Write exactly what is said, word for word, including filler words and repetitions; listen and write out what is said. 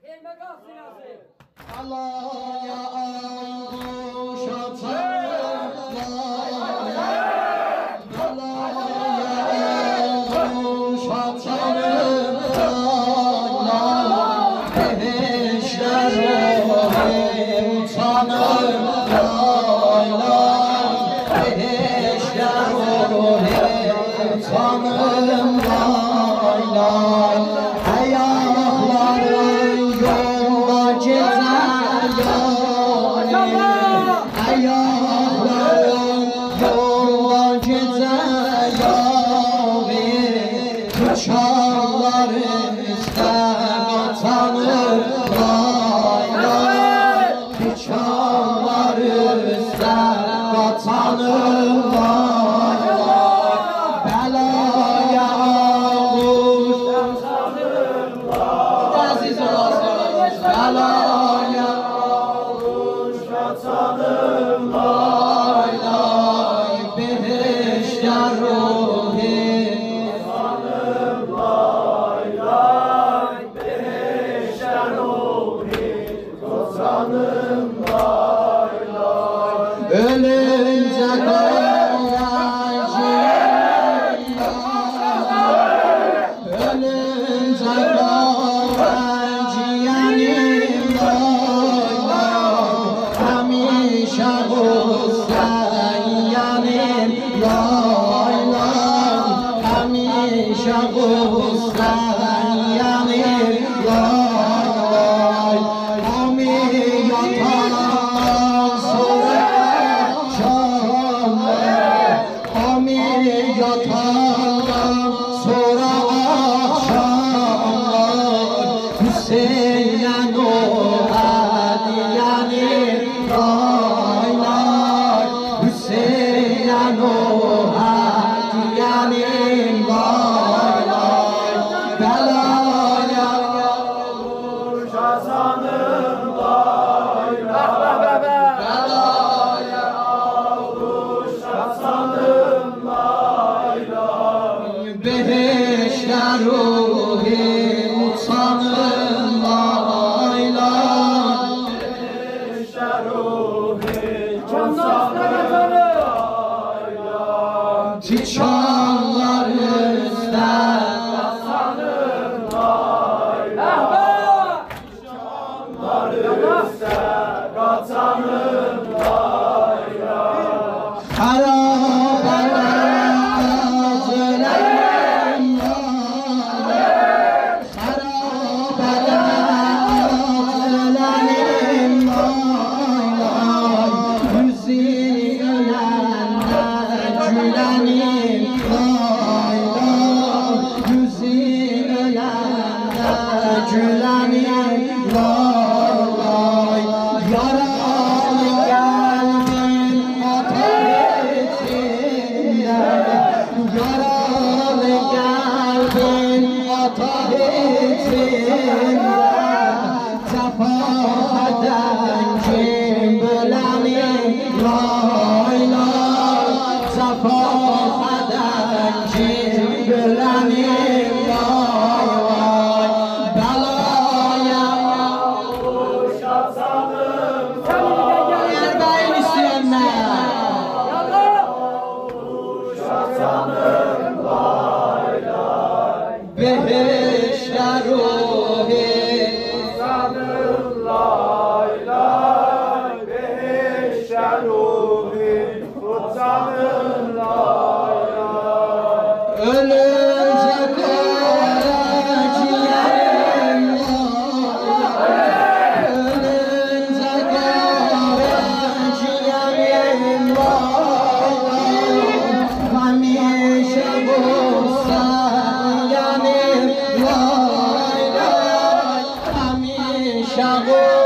Allah'a almış atarım, Allah'a almış atarım, Behişler olayım utanırım, Behişler olayım utanırım, ayakların yolda gezer yarim, ayakların yolda gezer yarim, uçanlar ister vatanır, uçanlar ister vatanır, belaya belaya almış vatanım, lay lay behişler ruhi vatanım, lay lay behişler ruhi vatanım, lay lay ölünce kalacağım, ölünce Şahustan yanır, lay Hami yatan sonra akşamlar, Hami yatan sonra akşamlar, Hüseyin o hadi yanır, lay lay Hüseyin o hadi yanır, lay belaya almış hasanım, lay lay belaya almış hasanım, lay lay behişler ruhi utanım, lay lay behişler ruhi utanım, lay lay tiçanlar ister vatanım, lay lay harabeler özlerim, harabeler özlerim, lay lay yüzü ölenler gülenim, lay lay yüzü ölenler gülenim, lay lay yaralı kalbim atar içinde, yaralı kalbim atar içinde, cefaheden kim bilenim, lay lay cefaheden kim bilenim, lay lay belaya almış hasanım, Erbay'ın isteyenler almış hasanım, lay lay behişler ruhi hasanım, lay lay behişler ruhi hasanım, lay lay ölünce karaciğerim, ölünce karaciğerim, hamishe bulsan yanır, lay lay hamishe bulsan